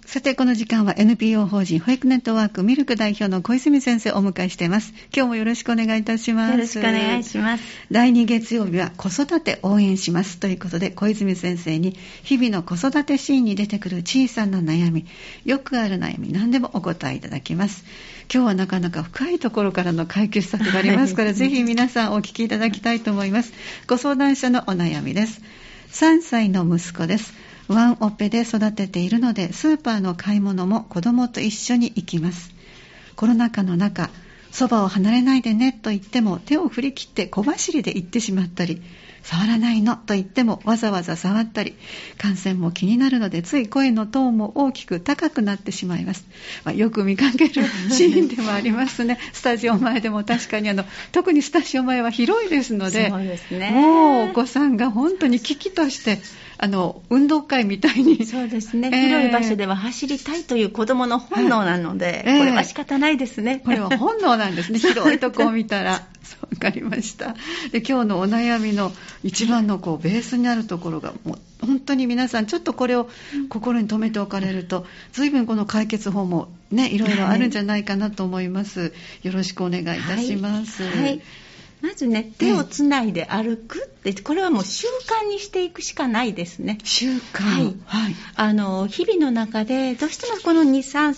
さてこの時間は NPO 法人保育ネットワークミルク代表の小泉先生をお迎えしています。今日もよろしくお願いいたします。 よろしくお願いします。 第2月曜日は子育て応援しますということで、小泉先生に日々の子育てシーンに出てくる小さな悩み、よくある悩み何でもお答えいただきます。今日はなかなか深いところからの解決策がありますからぜひ皆さんお聞きいただきたいと思います。ご相談者のお悩みです。3歳の息子です。ワンオペで育てているのでスーパーの買い物も子供と一緒に行きます。コロナ禍の中、そばを離れないでねと言っても手を振り切って小走りで行ってしまったり、触らないのと言ってもわざわざ触ったり、感染も気になるのでつい声のトーンも大きく高くなってしまいます。よく見かけるシーンでもありますね。スタジオ前でも確かに特にスタジオ前は広いですので、 そうですね、 もうお子さんが本当に危機として運動会みたいに、 そうですね、広い場所では走りたいという子どもの本能なので、これは仕方ないですね。 これは本能なんですね。広いとこを見たらわかりました。で、今日のお悩みの一番のベースになるところが、もう本当に皆さんちょっとこれを心に留めておかれると、随分この解決法もね、いろいろあるんじゃないかなと思います。よろしくお願いいたします。 はいはい、まずね、手をつないで歩くって、これはもう習慣にしていくしかないですね。 習慣、 はいはい、日々の中でどうしてもこの3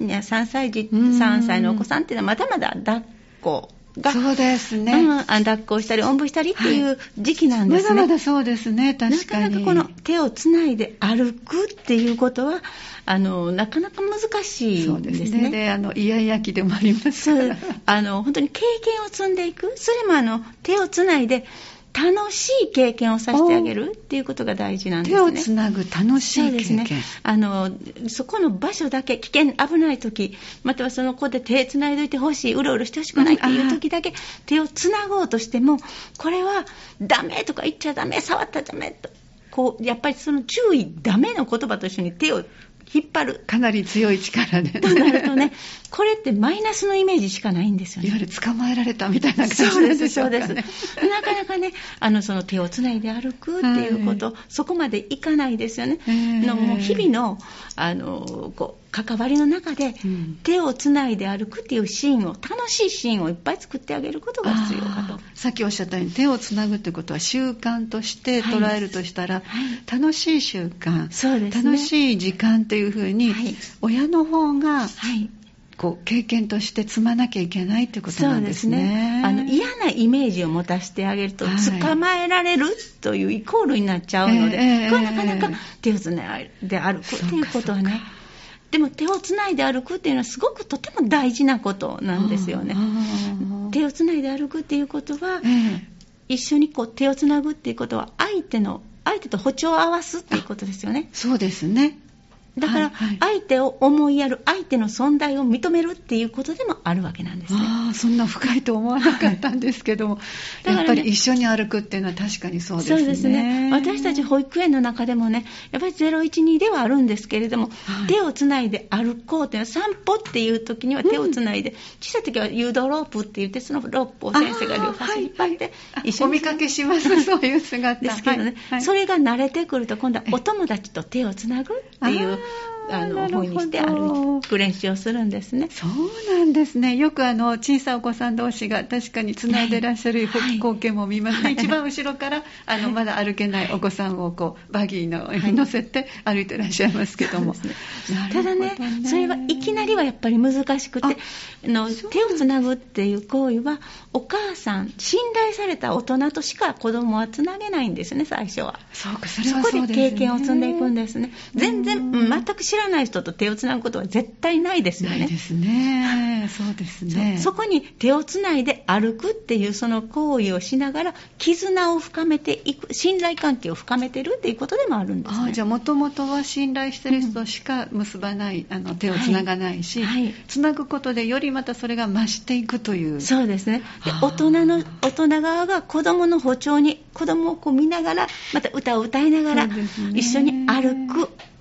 歳のお子さんっていうのはまだまだ抱っこが、 そうですね、 抱っこしたりおんぶしたりっていう時期なんですね。 まだまだそうですね。確かになかなかこの手をつないで歩くっていうことはなかなか難しいんですね。 そうですね。で、イヤイヤ期でもありますから、 本当に経験を積んでいく、それも手をつないで楽しい経験をさせてあげるっていうことが大事なんですね。 手をつなぐ楽しい経験。そうですね。 そこの場所だけ危ない時、またはその子で手つないでおいてほしい、うろうろしてほしくないっていう時だけ手をつなごうとしても、これはダメとか言っちゃダメ、触ったらダメと、やっぱりその注意ダメの言葉と一緒に手を引っ張る、 かなり強い力で、 となるとね、これってマイナスのイメージしかないんですよね。 いわゆる捕まえられたみたいな感じなんでしょうかね。 そうです。なかなかね、その手をつないで歩くっていうこと、そこまでいかないですよね。もう日々の関わりの中で、手をつないで歩くっていうシーンを、楽しいシーンをいっぱい作ってあげることが必要かと。 さっきおっしゃったように手をつなぐってことは習慣として捉えるとしたら、楽しい習慣、 そうですね、 楽しい時間というふうに、親の方が、経験として積まなきゃいけないってことなんですね。 そうですね。嫌なイメージを持たせてあげると、捕まえられるというイコールになっちゃうので、これなかなか手をつないで歩くっていうことはね、でも手をつないで歩くっていうのはすごくとても大事なことなんですよね。手をつないで歩くっていうことは、一緒に手をつなぐっていうことは相手と歩調を合わすっていうことですよね。 そうですね。 だから相手を思いやる、相手の存在を認めるっていうことでもあるわけなんですね。 そんな深いと思わなかったんですけども、やっぱり一緒に歩くっていうのは確かにそうですね。 そうですね。私たち保育園の中でもね、やっぱり012ではあるんですけれども、手をつないで歩こうっていうのは、散歩っていう時には手をつないで、小さい時は誘導ロープって言って、そのロープを先生が両端引っ張って一緒に、 お見かけしますそういう姿ですけどね、それが慣れてくると今度はお友達と手をつなぐっていう風にして歩く練習をするんですね。 そうなんですね。よく小さいお子さん同士が確かにつないでらっしゃる光景も見ますね。一番後ろからまだ歩けないお子さんをバギーに乗せて歩いてらっしゃいますけども、 ただね、それはいきなりはやっぱり難しくて、手をつなぐっていう行為はお母さん、信頼された大人としか子供はつなげないんですね。最初はそこで経験を積んでいくんですね。全く知らない人と手をつなぐことは絶対ないですよね。 ないですね。そうですね。 そこに手をつないで歩くっていうその行為をしながら絆を深めていく、信頼関係を深めているっていうことでもあるんですね。 じゃあもともとは信頼している人しか結ばない、手をつながないし、つなぐことでよりまたそれが増していくという。 そうですね。で、大人側が子供の歩調に、子供を見ながらまた歌を歌いながら一緒に歩く。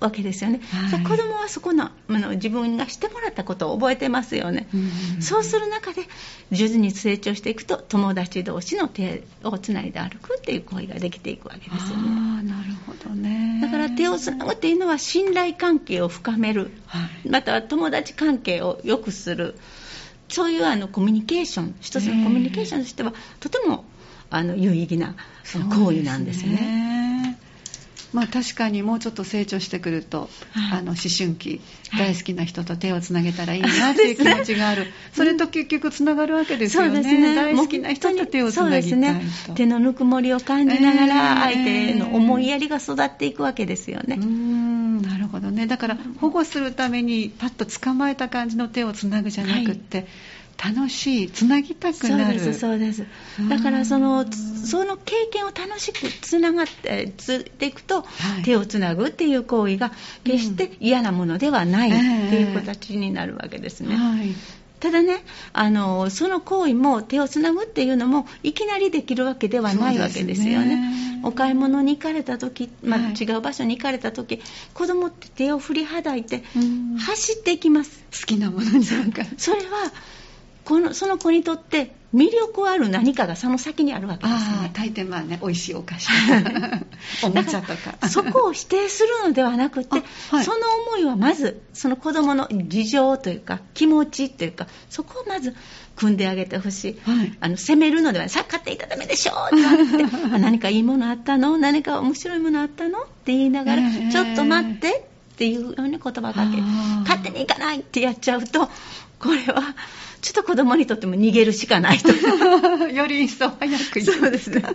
わけですよね、はい、子供はそこの自分がしてもらったことを覚えてますよね、そうする中で上手に成長していくと友達同士の手をつないで歩くっていう行為ができていくわけですよね。 なるほどね。 だから手をつなぐっていうのは信頼関係を深める、はい、または友達関係を良くする、そういうコミュニケーション、一つのコミュニケーションとしてはとても有意義な行為なんですね。 まあ、確かにもうちょっと成長してくると、はい、思春期、大好きな人と手をつなげたらいいなっていう気持ちがある、それと結局つながるわけですよね。そうですね、大好きな人と手をつなぎたいと。そうですね、手のぬくもりを感じながら相手の思いやりが育っていくわけですよね。 なるほどね。だから保護するためにパッと捕まえた感じの手をつなぐじゃなくって、はい、楽しい、つなぎたくなる。 そうです。だからその経験を楽しくつながっていくと、はい、手をつなぐっていう行為が決して嫌なものではないっていう形になるわけですね。はい、ただね、その行為も手をつなぐっていうのもいきなりできるわけではないわけですよね。お買い物に行かれた時、違う場所に行かれた時、子供って手を振りはだいて走っていきます。 好きなものになんか。 それはその子にとって魅力ある何かがその先にあるわけですね。 大抵ね、美味しいお菓子とかおもちゃとかそこを否定するのではなくて、はい、その思いはまずその子供の事情というか気持ちというか、そこをまず組んであげてほしい、はい、責めるのではさあ買っていたらダメでしょって言われて何かいいものあったの、何か面白いものあったのって言いながら、ちょっと待ってっていうように言葉かけ、勝手に行かないってやっちゃうと、これはちょっと子供にとっても逃げるしかないとより一層早く行く。 そうですね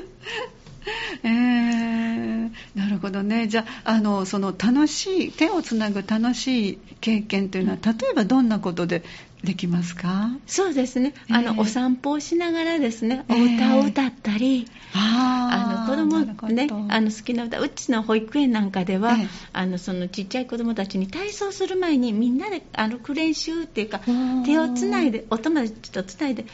なるほどね。じゃあ、その楽しい、手をつなぐ楽しい経験というのは、例えばどんなことでできますか？ そうですね、お散歩をしながらですね、お歌を歌ったり、子供ね、好きな歌、うちの保育園なんかでは、そのちっちゃい子供たちに体操する前にみんなで歩く練習っていうか、手をつないで、お友達とつないで、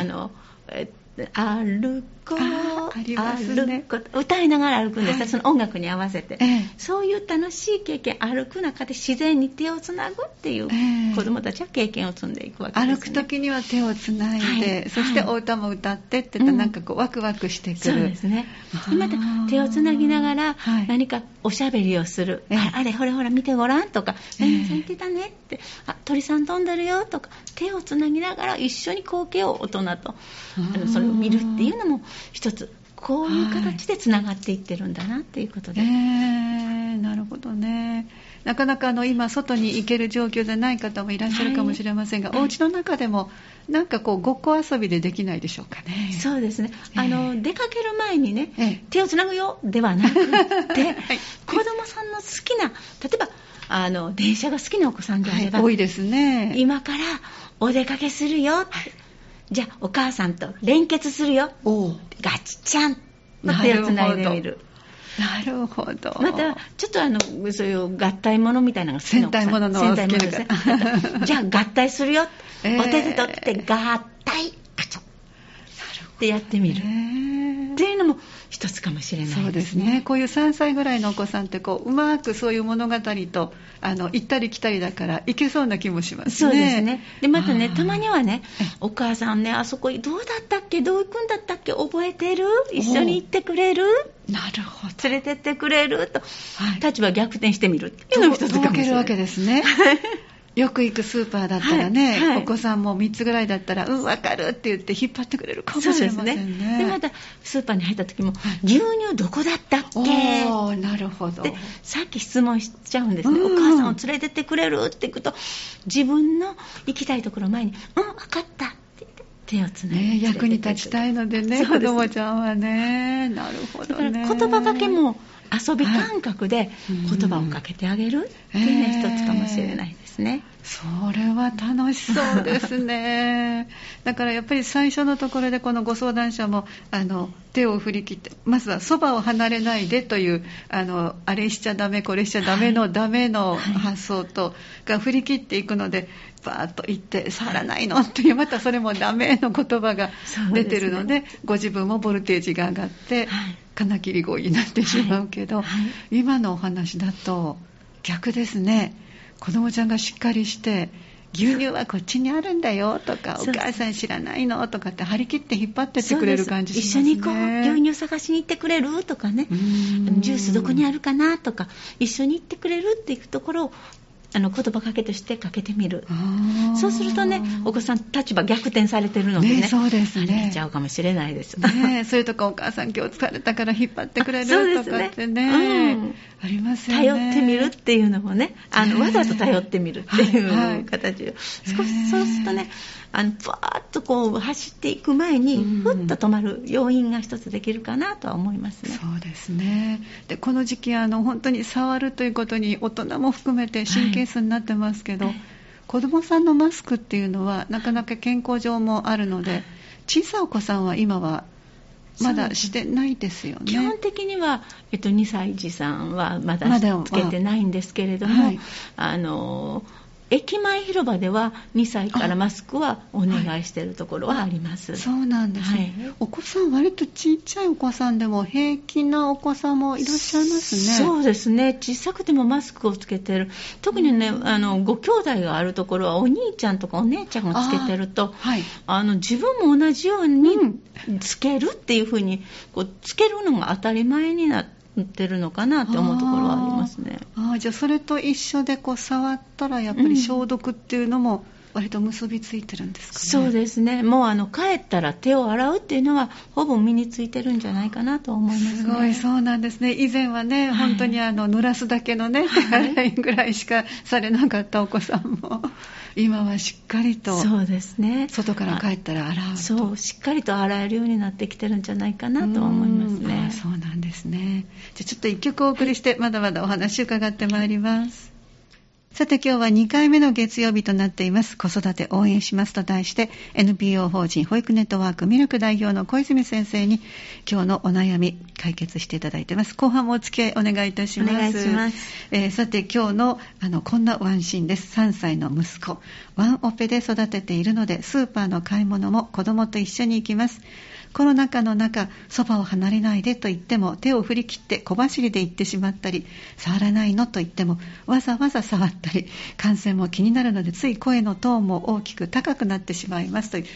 歩こう、歩こう、歌いながら歩くんです、はい、その音楽に合わせて、そういう楽しい経験、歩く中で自然に手をつなぐっていう、子どもたちは経験を積んでいくわけですね。 歩くときには手をつないで、はい、そしてお歌も歌ってって言ったら、なんかこうワクワクしてくる、 そうですね。でまた手をつなぎながら何かおしゃべりをする、あれほらほら見てごらんとか、何さん言ってたねって、鳥さん飛んでるよとか、手をつなぎながら一緒に光景を大人とそれを見るっていうのも一つ、こういう形でつながっていってるんだなっていうことで、 なるほどね。なかなか今外に行ける状況じゃない方もいらっしゃるかもしれませんが、お家の中でもなんかこうごっこ遊びでできないでしょうかね。 そうですね、出かける前にね、手をつなぐよではなくて、子供さんの好きな、例えば電車が好きなお子さんであれば、 多いですね。 今からお出かけするよって、じゃあお母さんと連結するよ、ガチちゃんの手をつないでみる。 なるほど。 またちょっとそういう合体ものっていうのが好きなお子さん、 戦隊ものの好きですね。 じゃあ合体するよ、お手で取って合体ガチョってやってみるっていうのも一つかもしれないですね。 そうですね。こういう3歳ぐらいのお子さんってうまくそういう物語と行ったり来たりだからいけそうな気もしますね。 そうですね。でまたね、たまにはね、お母さんね、あそこどうだったっけ、どう行くんだったっけ、覚えてる、一緒に行ってくれる、 なるほど、 連れてってくれると、立場逆転してみるっていうのも一つかもしれない。 届けるわけですね。よく行くスーパーだったらね、お子さんも3つぐらいだったら分かるって言って引っ張ってくれるかもしれませんね。そうですね。 でまたスーパーに入った時も、牛乳どこだったっけ、 なるほど。 でさっき質問しちゃうんですね、お母さんを連れてってくれるって言うと、自分の行きたいところ前に分かったって言って手をつないで、 役に立ちたいのでね、子供ちゃんはね。なるほどね。 だから言葉かけも遊び感覚で言葉をかけてあげるっていうのが一つかもしれないですね。 それは楽しそうですね。だからやっぱり最初のところでこのご相談者も手を振り切って、まずはそばを離れないでというあれしちゃダメこれしちゃダメの、ダメの発想とが振り切っていくので、バーッと言って触らないのっていう、またそれもダメの言葉が出てるので、ご自分もボルテージが上がって、金切り声になってしまうけど、今のお話だと逆ですね。子供ちゃんがしっかりして牛乳はこっちにあるんだよとか、お母さん知らないのとかって張り切って引っ張ってってくれる感じしますね。 一緒にこう牛乳探しに行ってくれるとかね、ジュースどこにあるかなとか、一緒に行ってくれるっていうところを言葉かけとしてかけてみる。そうするとね、お子さん立場逆転されてるのでね、 そうですね、 離れちゃうかもしれないです、 それとかお母さん今日疲れたから引っ張ってくれるとかってね、ありますよね。 頼ってみるっていうのもね、わざと頼ってみるっていう形で、少しそうするとね、バーッとこう走っていく前にふっと止まる要因が一つできるかなとは思いますね。 そうですね。でこの時期本当に触るということに大人も含めて神経質になってますけど、子どもさんのマスクっていうのはなかなか健康上もあるので、小さいお子さんは今はまだしてないですよね。 基本的には、2歳児さんはまだつけてないんですけれども、駅前広場では2歳からマスクはお願いしているところはあります。 そうなんですね、お子さん割とちっちゃいお子さんでも平気なお子さんもいらっしゃいますね。 そうですね、小さくてもマスクをつけてる。特にね、ご兄弟があるところはお兄ちゃんとかお姉ちゃんがつけてると、自分も同じようにつけるっていうふうにこうつけるのが当たり前になってるのかなって思うところはありますね。 じゃあそれと一緒でこう触ったらやっぱり消毒っていうのも割と結びついてるんですかね。 そうですね、もう帰ったら手を洗うっていうのはほぼ身についてるんじゃないかなと思いますね。 すごい、そうなんですね。以前はね、本当に濡らすだけのね、手洗いぐらいしかされなかったお子さんも今はしっかりと、 そうですね、 外から帰ったら洗うと、 そうしっかりと洗えるようになってきてるんじゃないかなと思いますね。 そうなんですね。じゃあちょっと一曲お送りして、まだまだお話伺ってまいります。さて今日は2回目の月曜日となっています。子育て応援しますと題して NPO 法人保育ネットワークミラク代表の小泉先生に今日のお悩み解決していただいています。後半もお付き合いお願いいたします。 お願いします。 さて今日のこんなワンシーンです。3歳の息子ワンオペで育てているのでスーパーの買い物も子供と一緒に行きます。コロナ禍の中、そばを離れないでと言っても手を振り切って小走りで行ってしまったり、触らないのと言ってもわざわざ触ったり、感染も気になるのでつい声のトーンも大きく高くなってしまいますという、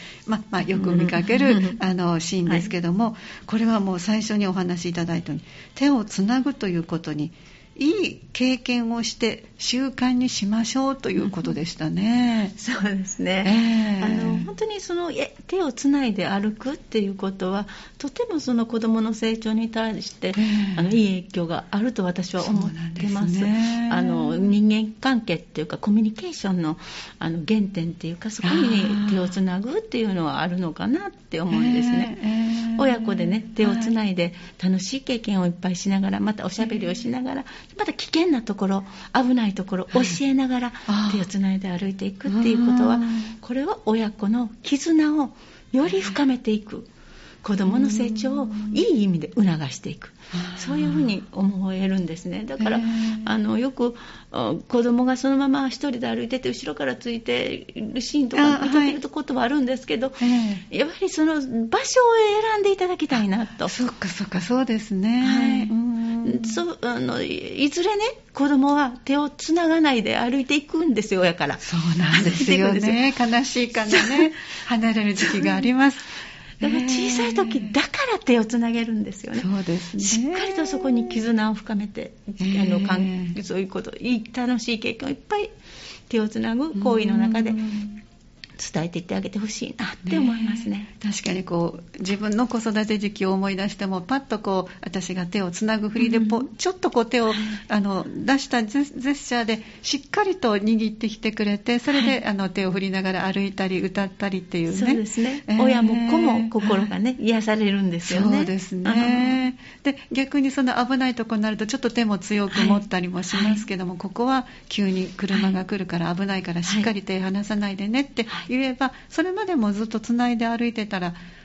よく見かけるシーンですけども、これはもう最初にお話しいただいたように手をつなぐということにいい経験をして習慣にしましょうということでしたね。 そうですね、本当にその手をつないで歩くっていうことはとてもその子どもの成長に対して、いい影響があると私は思ってます。人間関係っていうかコミュニケーションの、原点っていうかそこに手をつなぐっていうのはあるのかなって思うんですね。親子でね手をつないで楽しい経験をいっぱいしながら、またおしゃべりをしながら、また危険なところ危ないところ教えながら手をつないで歩いていくっていうことは、これは親子の絆をより深めていく、子どもの成長をいい意味で促していく、そういうふうに思えるんですね。だからよく子どもがそのまま一人で歩いてて後ろからついているシーンとか見かけることはあるんですけど、やはりその場所を選んでいただきたいなと。 そっかそうですね、 いずれね子どもは手をつながないで歩いていくんですよ、親から。 そうなんですよね。悲しいからね離れる時期があります。 だから小さい時だから手をつなげるんですよね。 そうですね。 しっかりとそこに絆を深めて、そういうこと、楽しい経験をいっぱい手をつなぐ行為の中で伝えていってあげてほしいなって思いますね。 確かに自分の子育て時期を思い出してもパッと私が手をつなぐふりでちょっと手を出したジェスチャーでしっかりと握ってきてくれて、それで手を振りながら歩いたり歌ったりっていうね。 そうですね、親も子も心がね、癒されるんですよね。 そうですね。で逆にその危ないところになるとちょっと手も強く持ったりもしますけども、ここは急に車が来るから危ないからしっかり手離さないでねって言えば、それまでもずっとつないで歩いてたら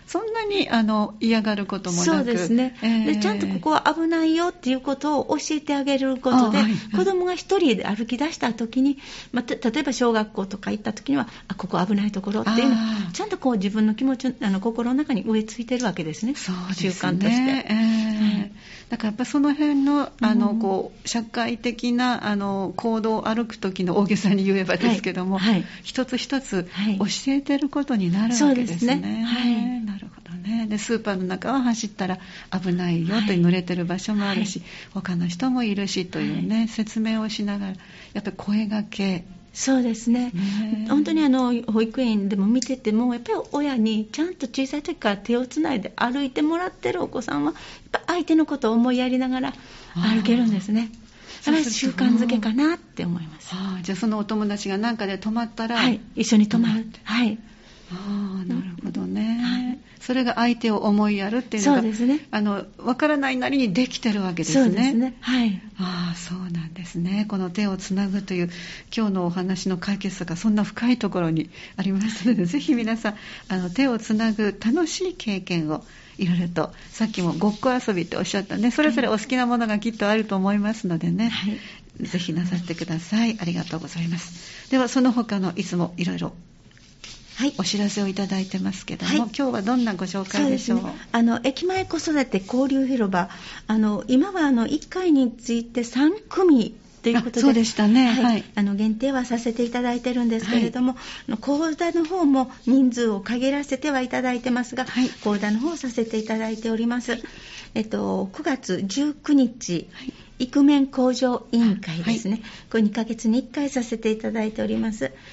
そんなに嫌がることもなく、 そうですね、でちゃんとここは危ないよっていうことを教えてあげることで、子供が一人で歩き出した時に、例えば小学校とか行った時にはここ危ないところっていうのをちゃんとこう自分の気持ち心の中に植え付いてるわけですね。 そうですね、 習慣として、 だからやっぱその辺のこう社会的な行動を歩く時の大げさに言えばですけども、一つ一つ教えてることになるわけですね。なるほどね。でスーパーの中は走ったら危ないよと濡れてる場所もあるし、他の人もいるしというね、説明をしながらやっぱり声掛け、 そうですね、本当に保育園でも見ててもやっぱり親にちゃんと小さい時から手をつないで歩いてもらってるお子さんはやっぱ相手のことを思いやりながら歩けるんですね。それは習慣づけかなって思います。 じゃあそのお友達が何かで止まったら、 一緒に止まる。 なるほどね、それが相手を思いやるっていうのが、 そうですね、 分からないなりにできてるわけですね。 そうですね、 そうなんですね。この手をつなぐという今日のお話の解決策がそんな深いところにありますので、ぜひ皆さん手をつなぐ楽しい経験をいろいろと、さっきもごっこ遊びっておっしゃったね、それぞれお好きなものがきっとあると思いますのでね、ぜひなさってください。ありがとうございます。ではその他のいつもいろいろお知らせをいただいてますけども、今日はどんなご紹介でしょう。 駅前子育て交流広場、今は1回について3組ということで、 そうでしたね、 限定はさせていただいてるんですけれども、講座の方も人数を限らせてはいただいてますが、講座の方をさせていただいております。9月19日、イクメン向上委員会ですね、これ2ヶ月に1回させていただいております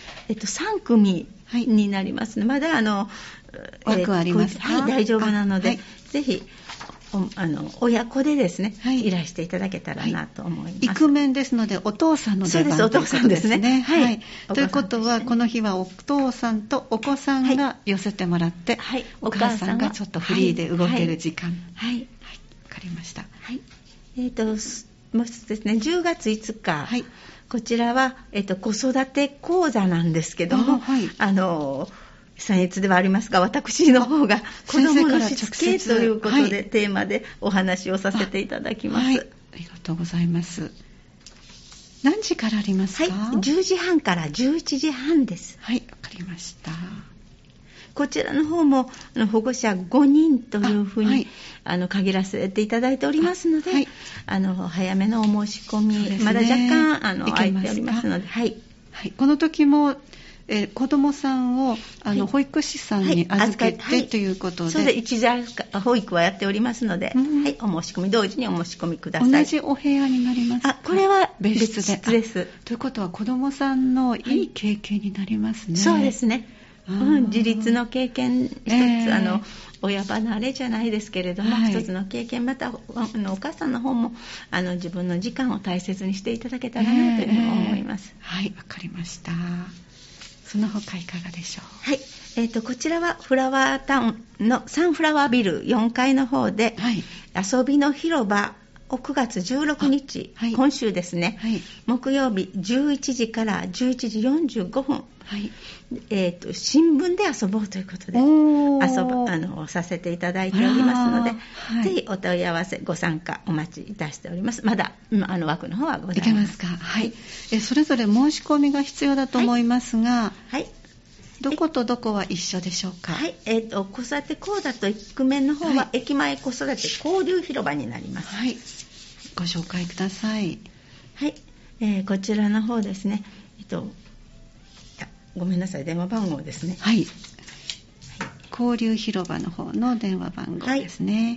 。3組になりますね。まだ枠ありますか？ 大丈夫なので、ぜひ親子でですね、いらしていただけたらなと思います。 イクメンですのでお父さんの出番ということですね。ということはこの日はお父さんとお子さんが寄せてもらって、お母さんがちょっとフリーで動ける時間。わかりました。 もう一つですね、10月5日、こちらは、子育て講座なんですけども、僭越ではありますが、私の方が子どものしつけということで、テーマでお話をさせていただきます。 ありがとうございます。何時からありますか ？10時半から11時半です。 わかりました。 こちらの方も保護者5人というふうに限らせていただいておりますので、早めのお申し込み、まだ若干空いておりますので、 この時も子どもさんを保育士さんに預けてということで、 そうで一時保育はやっておりますので、お申し込み同時にお申し込みください。 同じお部屋になりますか？ これは別室です。 ということは子どもさんのいい経験になりますね。 そうですね。自立の経験一つ、親離れじゃないですけれども、一つの経験、またお母さんの方も自分の時間を大切にしていただけたらなというふうに思います。 わかりました。その他いかがでしょう。こちらはフラワータウンのサンフラワービル4階の方で、遊びの広場を9月16日、今週ですね、木曜日11時から11時45分、新聞で遊ぼうということでさせていただいておりますので、ぜひお問い合わせご参加お待ちいたしております。まだ枠の方はございます。 いけますか？それぞれ申し込みが必要だと思いますが、どことどこは一緒でしょうか？ 子育て講座とイクメンの方は駅前子育て交流広場になります。 ご紹介ください。 こちらの方ですね、ごめんなさい、電話番号ですね。 交流広場の方の電話番号ですね。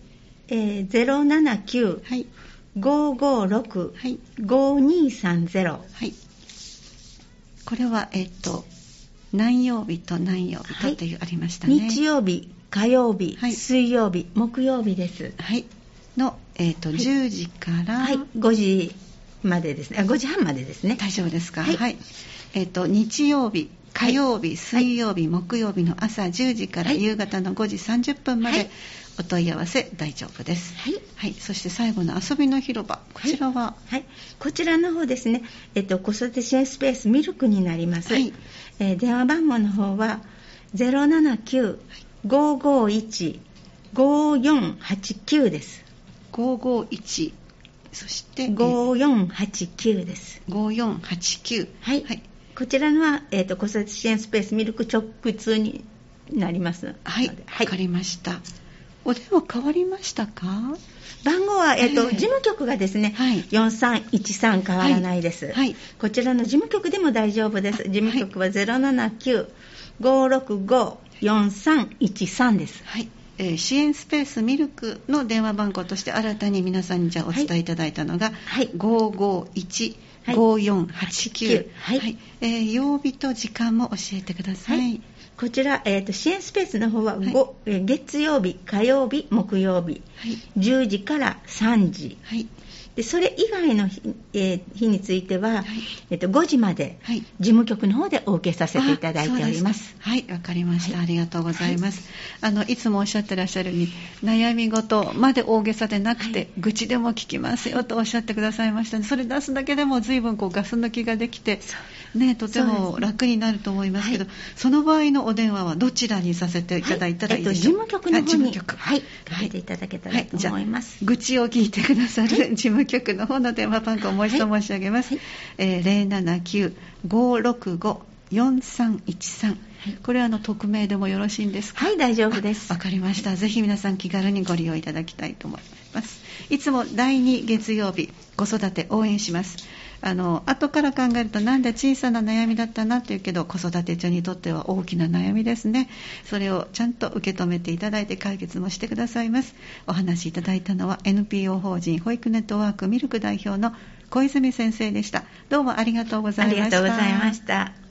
079-556-5230。 これは何曜日と何曜日とというありましたね。 日曜日、火曜日、水曜日、木曜日です。 の10時から 5時までですね。5時半までですね。 大丈夫ですか？日曜日、火曜日、水曜日、木曜日の朝10時から夕方の5時30分までお問い合わせ大丈夫です。そして最後の遊びの広場、こちらは、 こちらの方ですね、子育て支援スペースミルクになります。電話番号の方は 551-5489です。 551、そして 5489です。 5489、 はい、はい、こちらのは、子育て支援スペースミルク直通になります。 はい、わかりました。お電話変わりましたか？ 番号は、事務局がですね、はい、4313変わらないです、はいはい、こちらの事務局でも大丈夫です。事務局は 079-565-4313 です。 はい、支援スペースミルクの電話番号として新たに皆さんにじゃあお伝えいただいたのが、はい、551-5489、はいはい、曜日と時間も教えてください。はい、 こちら、支援スペースの方は、月曜日、火曜日、木曜日、はい、10時から3時、はい、でそれ以外の 日については、はい、5時まで事務局の方でお受けさせていただいております。 はい、わかりました、はい、ありがとうございます。はい、いつもおっしゃってらっしゃるように悩み事まで大げさでなくて、はい、愚痴でも聞きますよとおっしゃってくださいましたね。それ出すだけでも随分ガス抜きができて、ね、とても楽になると思いますけど、 その場合のお電話はどちらにさせていただいたらいいでしょうか？ 事務局の方に、はい、かけていただけたらと思います。 愚痴を聞いてくださる、事務局の方の電話番号をもう一度申し上げます。079-565-4313、これは匿名でもよろしいんですか？ はい、大丈夫です。 わかりました。ぜひ皆さん気軽にご利用いただきたいと思います。いつも第2月曜日子育て応援します。後から考えるとなんで小さな悩みだったなというけど、子育て中にとっては大きな悩みですね。それをちゃんと受け止めていただいて解決もしてくださいます。お話しいただいたのは NPO 法人保育ネットワークミルク代表の小泉先生でした。どうもありがとうございました。 ありがとうございました。